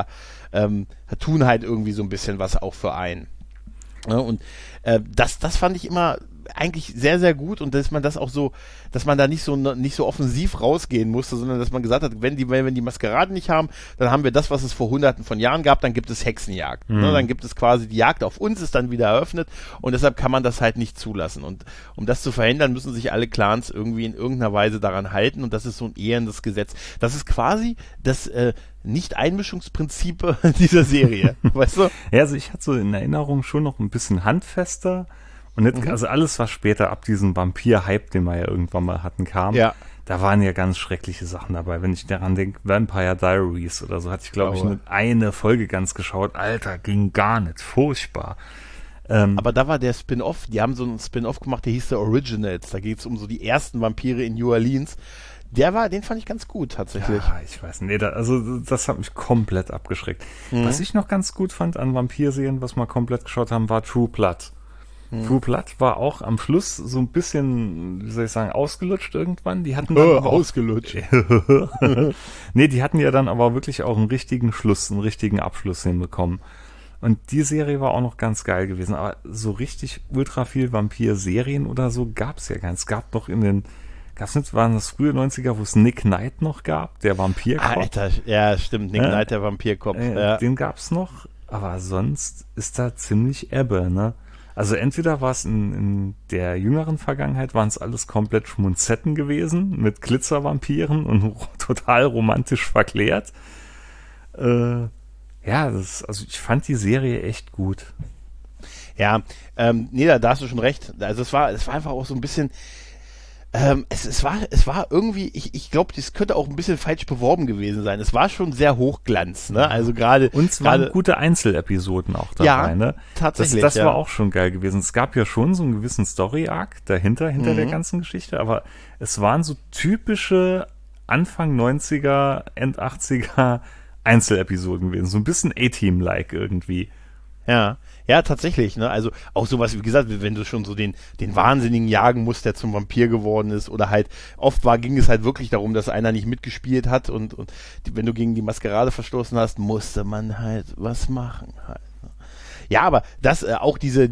tun halt irgendwie so ein bisschen was auch für einen. Ja, und das fand ich immer eigentlich sehr, sehr gut und dass man das auch so, dass man da nicht so offensiv rausgehen musste, sondern dass man gesagt hat, wenn die Maskeraden nicht haben, dann haben wir das, was es vor Hunderten von Jahren gab, dann gibt es Hexenjagd. Ne? Dann gibt es quasi die Jagd auf uns, ist dann wieder eröffnet und deshalb kann man das halt nicht zulassen. Und um das zu verhindern, müssen sich alle Clans irgendwie in irgendeiner Weise daran halten und das ist so ein ehrendes Gesetz. Das ist quasi das Nicht-Einmischungsprinzip dieser Serie, weißt du? Ja, also ich hatte so in Erinnerung schon noch ein bisschen handfester. Und jetzt, also alles, was später ab diesem Vampir-Hype, den wir ja irgendwann mal hatten, kam, da waren ja ganz schreckliche Sachen dabei. Wenn ich daran denke, Vampire Diaries oder so, hatte ich, glaube ich, nur eine Folge ganz geschaut. Alter, ging gar nicht. Furchtbar. Aber da war der Spin-Off, die haben so einen Spin-Off gemacht, der hieß The Originals. Da geht es um so die ersten Vampire in New Orleans. Den fand ich ganz gut, tatsächlich. Ja, ich weiß nicht. Das hat mich komplett abgeschreckt. Was ich noch ganz gut fand an Vampirserien, was wir komplett geschaut haben, war True Blood. True Blood war auch am Schluss so ein bisschen, wie soll ich sagen, ausgelutscht irgendwann. Die hatten dann ausgelutscht. Nee, die hatten ja dann aber wirklich auch einen richtigen Abschluss hinbekommen. Und die Serie war auch noch ganz geil gewesen. Aber so richtig ultra viel Vampir-Serien oder so gab's ja gar nicht. Es gab noch waren das frühe 90er, wo es Nick Knight noch gab, der Vampirkopf. Alter, ja, stimmt, Nick Knight, der Vampirkopf. Den gab's noch. aber sonst ist da ziemlich Ebbe, ne? Also entweder war es in der jüngeren Vergangenheit, waren es alles komplett Schmunzetten gewesen, mit Glitzervampiren und total romantisch verklärt. Also ich fand die Serie echt gut. Ja, nee, da hast du schon recht. Also es war einfach auch so ein bisschen, es war irgendwie, ich glaube, das könnte auch ein bisschen falsch beworben gewesen sein. Es war schon sehr Hochglanz, ne? Also gerade. Und es waren gute Einzelepisoden auch dabei, ne? Tatsächlich. Das war auch schon geil gewesen. Es gab ja schon so einen gewissen Story-Arc dahinter, hinter der ganzen Geschichte, aber es waren so typische Anfang 90er, End 80er Einzelepisoden gewesen. So ein bisschen A-Team-like irgendwie. Ja, tatsächlich, ne? Also auch sowas, wie gesagt, wenn du schon so den Wahnsinnigen jagen musst, der zum Vampir geworden ist, oder halt, ging es halt wirklich darum, dass einer nicht mitgespielt hat und wenn du gegen die Maskerade verstoßen hast, musste man halt was machen halt. Ne? Ja, aber das, auch diese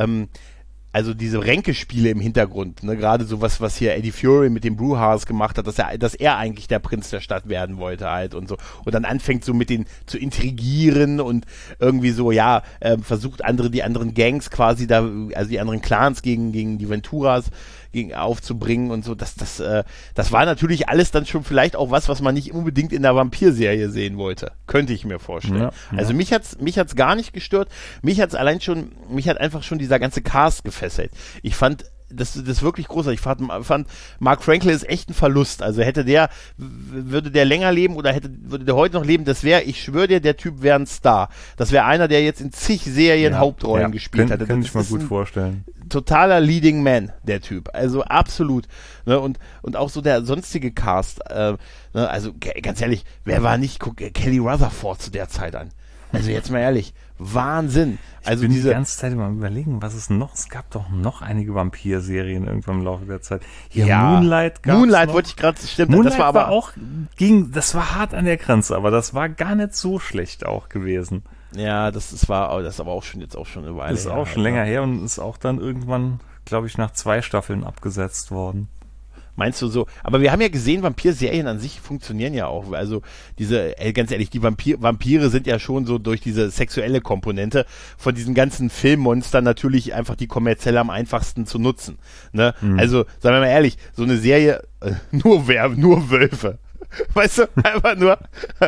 Ränkespiele im Hintergrund, ne, gerade sowas, was hier Eddie Fury mit den Brewhars gemacht hat, dass er eigentlich der Prinz der Stadt werden wollte halt und so, und dann anfängt so mit denen zu intrigieren und irgendwie so, versucht die anderen Gangs quasi also die anderen Clans gegen die Venturas aufzubringen und so, das war natürlich alles dann schon vielleicht auch was man nicht unbedingt in der Vampir-Serie sehen wollte. Könnte ich mir vorstellen. Ja. Also mich hat's gar nicht gestört. Mich hat einfach schon dieser ganze Cast gefesselt. Ich fand das wirklich großartig. Ich fand Mark Franklin ist echt ein Verlust. Also würde der länger leben oder würde der heute noch leben, ich schwöre dir, der Typ wäre ein Star. Das wäre einer, der jetzt in zig Serien Hauptrollen gespielt hätte. Könnte ich mir gut vorstellen. Totaler Leading Man, der Typ. Also absolut. Ne? Und auch so der sonstige Cast. Also ganz ehrlich, wer war nicht, guck Kelly Rutherford zu der Zeit an. Also jetzt mal ehrlich, Wahnsinn. Also ich bin die ganze Zeit mal überlegen, was es noch, es gab doch noch einige Vampir-Serien irgendwann im Laufe der Zeit. Moonlight gab's Moonlight noch. Wollte ich gerade, stimmt. Moonlight das war aber das war hart an der Grenze, aber das war gar nicht so schlecht auch gewesen. Ja, das war aber auch schon eine Weile. Das ist auch schon länger her und ist auch dann irgendwann, glaube ich, nach 2 Staffeln abgesetzt worden. Meinst du so? Aber wir haben ja gesehen, Vampir-Serien an sich funktionieren ja auch. Also ganz ehrlich, die Vampire sind ja schon so durch diese sexuelle Komponente von diesen ganzen Filmmonstern natürlich einfach die kommerziell am einfachsten zu nutzen. Ne? Also, sagen wir mal ehrlich, so eine Serie, nur Wölfe. Weißt du, einfach nur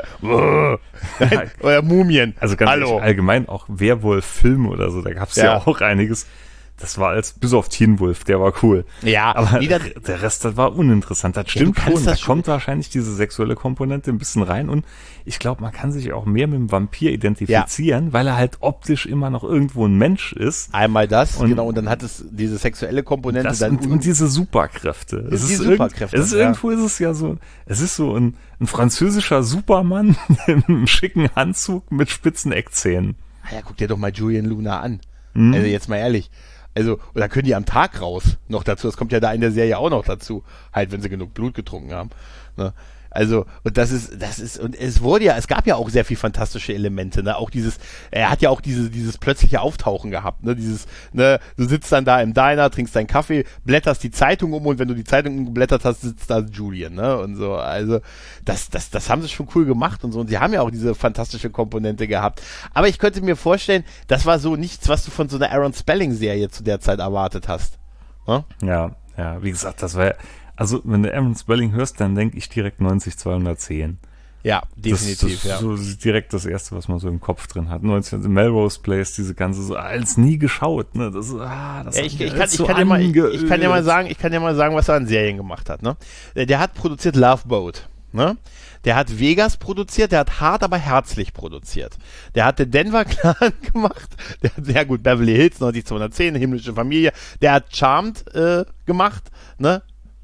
oder Mumien. Also ganz ehrlich, allgemein auch Werwolf-Filme oder so, da gab es ja auch einiges. Das war bis auf Teen Wolf, der war cool. Ja, aber der Rest, das war uninteressant. Das stimmt schon. Da kommt wahrscheinlich diese sexuelle Komponente ein bisschen rein und ich glaube, man kann sich auch mehr mit dem Vampir identifizieren, weil er halt optisch immer noch irgendwo ein Mensch ist. Einmal das, und dann hat es diese sexuelle Komponente. Und diese Superkräfte. Irgendwo ist es ja so, es ist so ein französischer Supermann in einem schicken Anzug mit spitzen Eckzähnen. Ja, guck dir doch mal Julian Luna an. Also jetzt mal ehrlich. Also, oder können die am Tag raus noch dazu? Das kommt ja da in der Serie auch noch dazu. Halt, wenn sie genug Blut getrunken haben. Ne? Also, und und es gab ja auch sehr viel fantastische Elemente, ne? Auch er hat ja auch dieses plötzliche Auftauchen gehabt, ne? Du sitzt dann da im Diner, trinkst deinen Kaffee, blätterst die Zeitung um und wenn du die Zeitung geblättert hast, sitzt da Julian, ne? Und so, also, das haben sie schon cool gemacht und so. Und sie haben ja auch diese fantastische Komponente gehabt. Aber ich könnte mir vorstellen, das war so nichts, was du von so einer Aaron Spelling-Serie zu der Zeit erwartet hast. Ne? Ja, wie gesagt, das war also, wenn du Aaron Spelling hörst, dann denke ich direkt 90-210. Ja, definitiv, das ist so direkt das Erste, was man so im Kopf drin hat. 19 Melrose Place, diese ganze, so als nie geschaut, ne? Ich kann dir mal sagen, was er an Serien gemacht hat, ne? Der hat produziert Love Boat, ne? Der hat Vegas produziert, der hat hart, aber herzlich produziert. Der hat den Denver Clan gemacht, der hat sehr gut Beverly Hills 90210, Himmlische Familie, der hat Charmed gemacht, ne?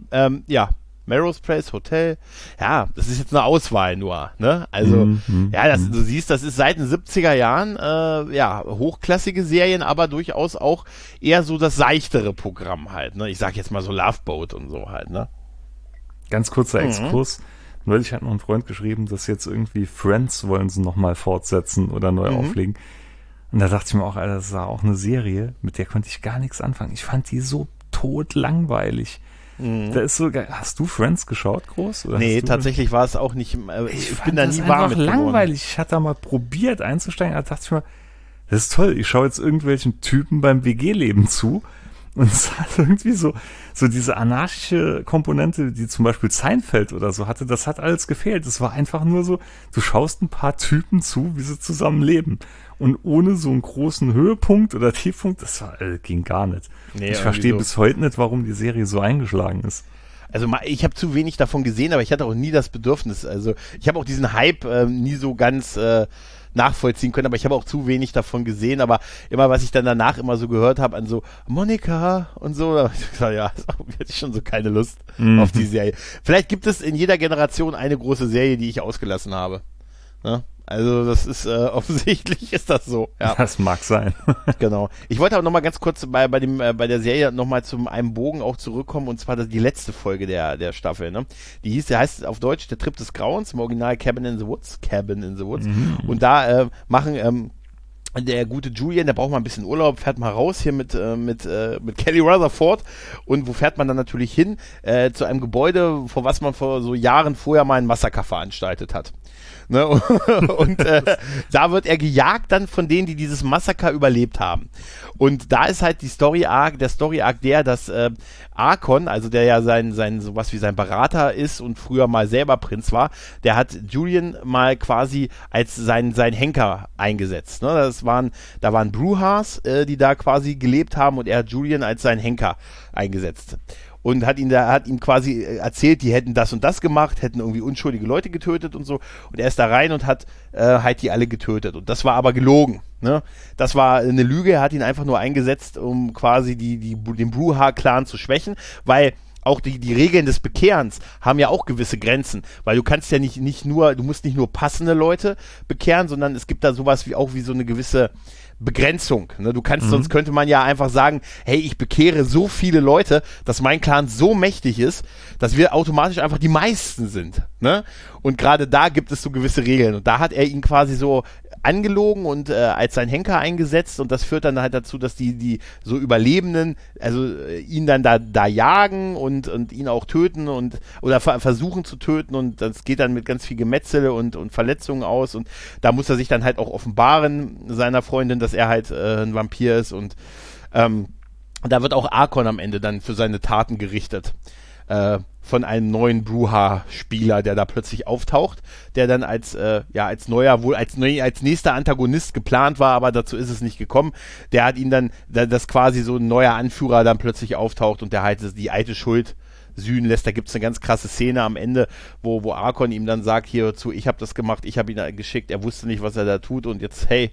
Melrose Place, Hotel, ja, das ist jetzt eine Auswahl nur, ne? Also, du siehst, das ist seit den 70er Jahren, hochklassige Serien, aber durchaus auch eher so das seichtere Programm halt, ne? Ich sag jetzt mal so Love Boat und so halt, ne? Ganz kurzer Exkurs. Neulich hat noch ein Freund geschrieben, dass jetzt irgendwie Friends wollen sie nochmal fortsetzen oder neu auflegen. Und da dachte ich mir auch, Alter, das war auch eine Serie, mit der konnte ich gar nichts anfangen. Ich fand die so totlangweilig. Da ist so geil. Hast du Friends geschaut, groß? Oder nee, tatsächlich war es auch nicht, ich bin da nie warm mit geworden. Langweilig. Ich hatte da mal probiert einzusteigen, da dachte ich mir, das ist toll, ich schaue jetzt irgendwelchen Typen beim WG-Leben zu und es hat irgendwie so diese anarchische Komponente, die zum Beispiel Seinfeld oder so hatte, das hat alles gefehlt. Es war einfach nur so, du schaust ein paar Typen zu, wie sie zusammen leben. Und ohne so einen großen Höhepunkt oder Tiefpunkt, ging gar nicht. Nee, ich verstehe so bis heute nicht, warum die Serie so eingeschlagen ist. Also ich habe zu wenig davon gesehen, aber ich hatte auch nie das Bedürfnis. Also ich habe auch diesen Hype nie so ganz nachvollziehen können, aber ich habe auch zu wenig davon gesehen, aber immer, was ich dann danach immer so gehört habe, an so Monika und so, da habe ich gesagt, ja, hatte ich schon so keine Lust auf die Serie. Vielleicht gibt es in jeder Generation eine große Serie, die ich ausgelassen habe. Ne? Also das ist offensichtlich ist das so. Ja. Das mag sein. Genau. Ich wollte aber noch mal ganz kurz bei der Serie noch mal zu einem Bogen auch zurückkommen, und zwar die letzte Folge der Staffel. Ne? Die heißt auf Deutsch Der Trip des Grauens, im Original Cabin in the Woods. Und da machen der gute Julian, der braucht mal ein bisschen Urlaub, fährt mal raus hier mit Kelly Rutherford. Und wo fährt man dann natürlich hin? Zu einem Gebäude, vor was man vor so Jahren vorher mal ein Massaker veranstaltet hat. Ne? Und da wird er gejagt dann von denen, die dieses Massaker überlebt haben. Und da ist halt der Story Arc, dass Arkon, also der ja sein sowas wie sein Berater ist und früher mal selber Prinz war, der hat Julian mal quasi als sein Henker eingesetzt. Ne? Da waren Brujahs, die da quasi gelebt haben, und er hat Julian als seinen Henker eingesetzt. Und hat ihm quasi erzählt, die hätten das und das gemacht, hätten irgendwie unschuldige Leute getötet und so. Und er ist da rein und hat halt die alle getötet. Und das war aber gelogen. Ne? Das war eine Lüge. Er hat ihn einfach nur eingesetzt, um quasi den Brujah-Clan zu schwächen, weil auch die Regeln des Bekehrens haben ja auch gewisse Grenzen, weil du kannst ja du musst nicht nur passende Leute bekehren, sondern es gibt da sowas wie so eine gewisse Begrenzung. Ne? Sonst könnte man ja einfach sagen, hey, ich bekehre so viele Leute, dass mein Clan so mächtig ist, dass wir automatisch einfach die meisten sind. Ne? Und gerade da gibt es so gewisse Regeln. Und da hat er ihn quasi so angelogen und als sein Henker eingesetzt, und das führt dann halt dazu, dass die so Überlebenden, also ihn dann da jagen und ihn auch töten oder versuchen zu töten, und das geht dann mit ganz viel Gemetzele und Verletzungen aus, und da muss er sich dann halt auch offenbaren seiner Freundin, dass er halt ein Vampir ist, und da wird auch Arkon am Ende dann für seine Taten gerichtet. Von einem neuen Brujah-Spieler, der da plötzlich auftaucht, der dann als neuer, wohl als nächster Antagonist geplant war, aber dazu ist es nicht gekommen. Der hat ihn dann, dass quasi so ein neuer Anführer dann plötzlich auftaucht und der halt die alte Schuld sühnen lässt. Da gibt es eine ganz krasse Szene am Ende, wo Arkon ihm dann sagt, hierzu, ich habe das gemacht, ich habe ihn geschickt, er wusste nicht, was er da tut, und jetzt, hey,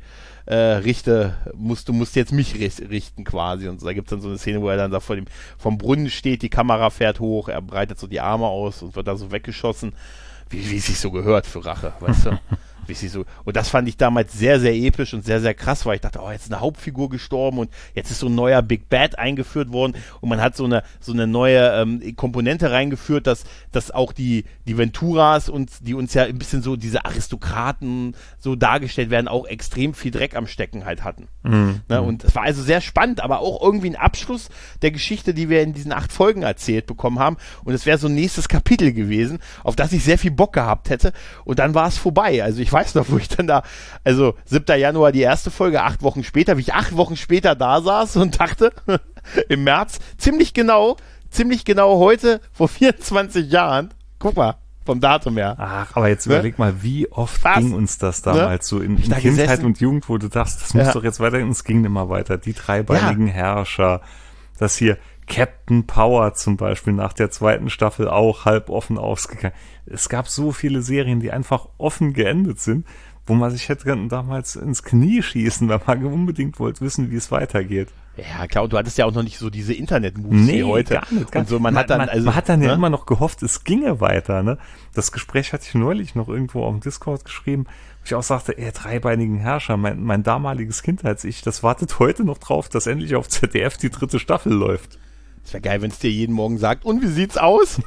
du musst jetzt mich richten quasi. Und da gibt es dann so eine Szene, wo er dann da vom Brunnen steht, die Kamera fährt hoch, er breitet so die Arme aus und wird da so weggeschossen, wie es sich so gehört für Rache, weißt du? Und das fand ich damals sehr, sehr episch und sehr, sehr krass, weil ich dachte, jetzt ist eine Hauptfigur gestorben und jetzt ist so ein neuer Big Bad eingeführt worden, und man hat so eine neue Komponente reingeführt, dass auch die Venturas, die uns ja ein bisschen so diese Aristokraten so dargestellt werden, auch extrem viel Dreck am Stecken halt hatten. Ne? Und es war also sehr spannend, aber auch irgendwie ein Abschluss der Geschichte, die wir in diesen 8 Folgen erzählt bekommen haben, und es wäre so ein nächstes Kapitel gewesen, auf das ich sehr viel Bock gehabt hätte, und dann war es vorbei. Also ich weiß noch, wo ich dann da, also 7. Januar die erste Folge, 8 Wochen später, wie ich 8 Wochen später da saß und dachte, im März, ziemlich genau heute, vor 24 Jahren, guck mal, vom Datum her. Ach, aber jetzt überleg mal, wie oft ging uns das damals so in Kindheit und Jugend, wo du dachtest, das muss doch jetzt weitergehen, und es ging immer weiter. Die dreibeinigen Herrscher, das hier Captain Power zum Beispiel nach der 2. Staffel auch halb offen ausgegangen. Es gab so viele Serien, die einfach offen geendet sind, wo man sich hätte damals ins Knie schießen, weil man unbedingt wollte wissen, wie es weitergeht. Ja, klar, und du hattest ja auch noch nicht so diese Internet-Moves wie heute. Gar nicht. Und so, man hat dann ja immer noch gehofft, es ginge weiter. Ne? Das Gespräch hatte ich neulich noch irgendwo auf dem Discord geschrieben, wo ich auch sagte, dreibeinigen Herrscher, mein damaliges Kindheits-Ich, das wartet heute noch drauf, dass endlich auf ZDF die 3. Staffel läuft. Es wäre geil, wenn es dir jeden Morgen sagt, und wie sieht's aus?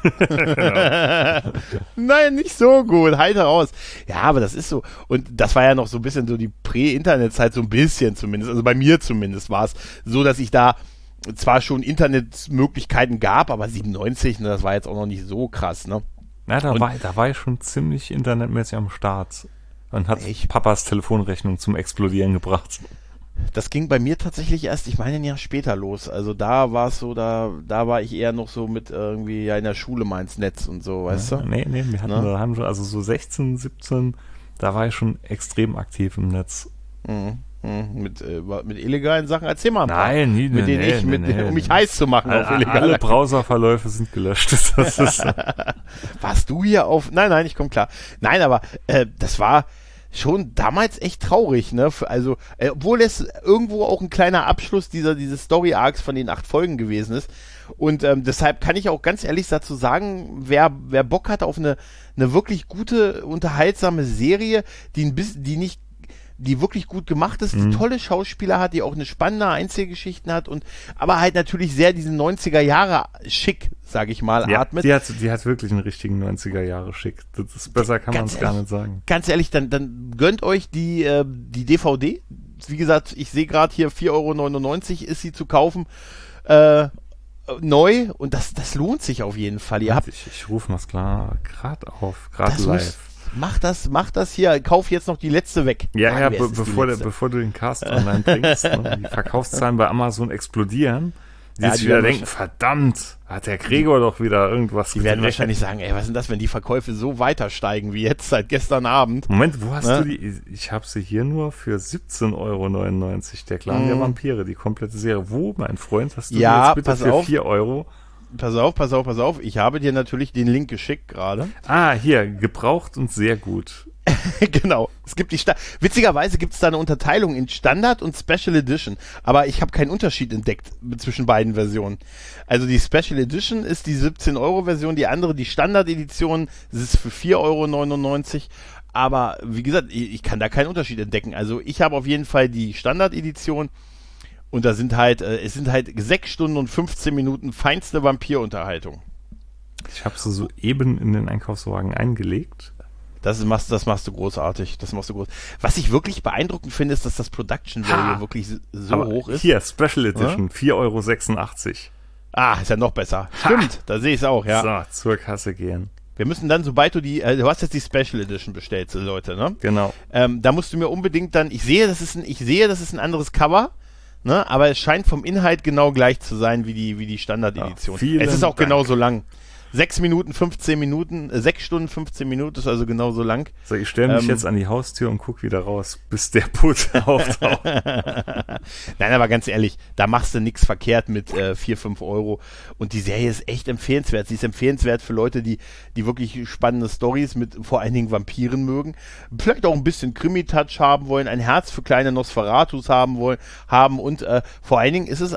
Nein, nicht so gut, halt heraus. Ja, aber das ist so, und das war ja noch so ein bisschen so die Prä-Internet-Zeit, so ein bisschen zumindest, also bei mir zumindest war es so, dass ich da zwar schon Internetmöglichkeiten gab, aber 97, ne, das war jetzt auch noch nicht so krass, ne? Ja, da war ich schon ziemlich internetmäßig am Start und hat Papas Telefonrechnung zum Explodieren gebracht. Das ging bei mir tatsächlich erst, ich meine, ein Jahr später los. Also da war es so, da war ich eher noch so mit irgendwie in der Schule mal ins Netz und so, weißt du? Nee, wir hatten haben schon, also so 16, 17, da war ich schon extrem aktiv im Netz. Mit illegalen Sachen. Erzähl mal ein paar. Nein, um mich heiß zu machen auf illegale. Alle Browserverläufe sind gelöscht. Das ist Warst du hier auf... Nein, ich komme klar. Nein, aber das war schon damals echt traurig, ne? Also, obwohl es irgendwo auch ein kleiner Abschluss dieses Story-Arcs von den 8 Folgen gewesen ist. Und deshalb kann ich auch ganz ehrlich dazu sagen, wer Bock hat auf eine wirklich gute, unterhaltsame Serie, die wirklich gut gemacht ist, die tolle Schauspieler hat, die auch eine spannende Einzelgeschichten hat und aber halt natürlich sehr diesen 90er Jahre Schick, sag ich mal, atmet. Die hat wirklich einen richtigen 90er Jahre Schick. Das ist besser, kann man es gar nicht sagen. Ganz ehrlich, dann gönnt euch die DVD. Wie gesagt, ich sehe gerade hier 4,99 € ist sie zu kaufen. Neu und das lohnt sich auf jeden Fall. Ich rufe mal gerade auf, gerade live. Mach das hier, kauf jetzt noch die letzte weg. Ja, bevor du den Cast online bringst, ne, die Verkaufszahlen bei Amazon explodieren, die sich wieder denken, verdammt, hat der Gregor doch wieder irgendwas Die werden wahrscheinlich sagen, was ist denn das, wenn die Verkäufe so weiter steigen wie jetzt seit gestern Abend? Moment, wo hast du die? Ich habe sie hier nur für 17,99 €. Der Clan der Vampire, die komplette Serie. Wo, mein Freund, hast du die jetzt bitte für 4 €? Pass auf. Ich habe dir natürlich den Link geschickt gerade. Hier, gebraucht und sehr gut. Genau. Es gibt witzigerweise gibt es da eine Unterteilung in Standard und Special Edition. Aber ich habe keinen Unterschied entdeckt zwischen beiden Versionen. Also die Special Edition ist die 17-€ Version, die andere, die Standard Edition, das ist für 4,99 €. Aber wie gesagt, ich kann da keinen Unterschied entdecken. Also ich habe auf jeden Fall die Standard Edition. Und es sind halt 6 Stunden und 15 Minuten feinste Vampirunterhaltung. Ich habe sie soeben in den Einkaufswagen eingelegt. Das machst du großartig. Was ich wirklich beeindruckend finde, ist, dass das Production Value wirklich so hoch ist. Hier, Special Edition, 4,86 €. Ist ja noch besser. Stimmt, da sehe ich es auch, ja. So, zur Kasse gehen. Wir müssen dann, sobald du du hast jetzt die Special Edition bestellt, Leute, ne? Genau. Da musst du mir unbedingt dann, ich sehe, das ist ein anderes Cover. Ne, aber es scheint vom Inhalt genau gleich zu sein wie die Standard-Edition. Es ist auch genauso lang. 6 Stunden 15 Minuten ist also genauso lang. So, ich stelle mich jetzt an die Haustür und gucke wieder raus, bis der Pute auftaucht. Nein, aber ganz ehrlich, da machst du nichts verkehrt mit 4, 5 €. Und die Serie ist echt empfehlenswert. Sie ist empfehlenswert für Leute, die wirklich spannende Storys mit vor allen Dingen Vampiren mögen. Vielleicht auch ein bisschen Krimi-Touch haben wollen, ein Herz für kleine Nosferatus haben und vor allen Dingen ist es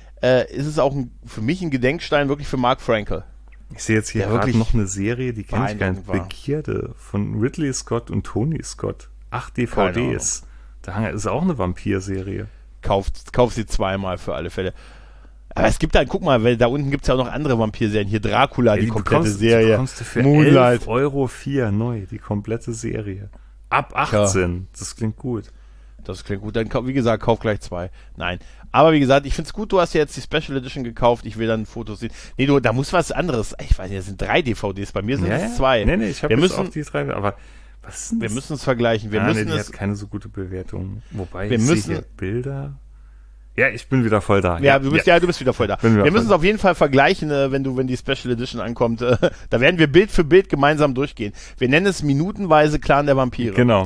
auch für mich ein Gedenkstein wirklich für Mark Frankel. Ich sehe jetzt hier gerade noch eine Serie, die kenne ich gar nicht. Begierde von Ridley Scott und Tony Scott. 8 DVDs. Da ist auch eine Vampir-Serie. Kauf sie zweimal für alle Fälle. Aber es gibt guck mal, weil da unten gibt es ja auch noch andere Vampir-Serien. Hier Dracula, die komplette Serie. Die bekommst du für Moonlight. 11,04 € neu, die komplette Serie. Ab 18. Ja. Das klingt gut. Das klingt gut. Dann, wie gesagt, kauf gleich 2. Nein. Aber wie gesagt, ich finde es gut, du hast ja jetzt die Special Edition gekauft. Ich will dann Fotos sehen. Nee, da muss was anderes. Ich weiß nicht, das sind 3 DVDs. Bei mir sind es 2. Nee, ich habe jetzt auch die 3. Aber was ist denn das? Wir müssen es vergleichen. Die hat keine so gute Bewertung. Wobei, ich sehe hier Bilder. Ja, ich bin wieder voll da. Du bist wieder voll da. Wir müssen es auf jeden Fall vergleichen, wenn die Special Edition ankommt. Da werden wir Bild für Bild gemeinsam durchgehen. Wir nennen es minutenweise Clan der Vampire. Genau.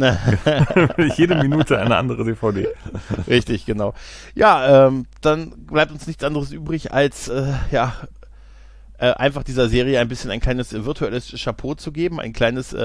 Jede Minute eine andere DVD. Richtig, genau. Ja, dann bleibt uns nichts anderes übrig, als einfach dieser Serie ein kleines virtuelles Chapeau zu geben, ein kleines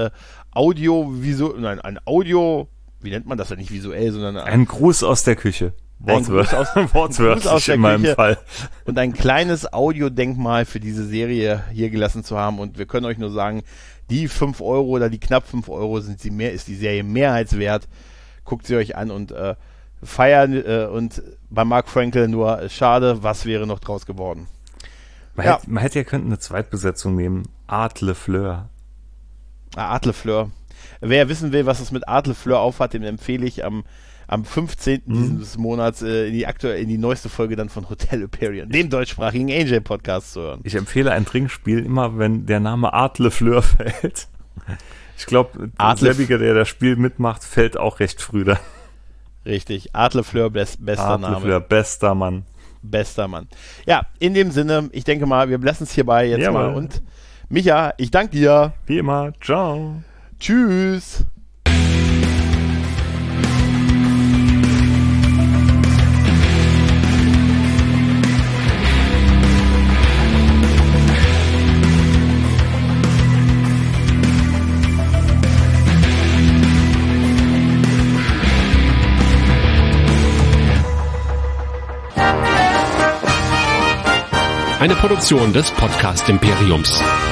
wie nennt man das ja nicht visuell, sondern ein Gruß aus der Küche. Wortwörtlich in meinem Fall. Und ein kleines Audiodenkmal für diese Serie hier gelassen zu haben. Und wir können euch nur sagen, die 5 € oder die knapp 5 € ist die Serie mehr als wert. Guckt sie euch an und feiern. Und bei Mark Frankel nur schade, was wäre noch draus geworden. Man hätte eine Zweitbesetzung nehmen. Art LeFleur. Art LeFleur. Wer wissen will, was es mit Art LeFleur aufhat, dem empfehle ich am am 15. dieses Monats in die neueste Folge dann von Hotel Hyperion, dem deutschsprachigen Angel-Podcast zu hören. Ich empfehle ein Trinkspiel immer, wenn der Name Art Le Fleur fällt. Ich glaube, derjenige, der das Spiel mitmacht, fällt auch recht früh da. Richtig, Art Le Fleur, bester Art Name. Le Fleur, bester Mann. Bester Mann. Ja, in dem Sinne, ich denke mal, wir lassen es hierbei jetzt mal. Und Micha, ich danke dir. Wie immer, ciao. Tschüss. Eine Produktion des Podcast Imperiums.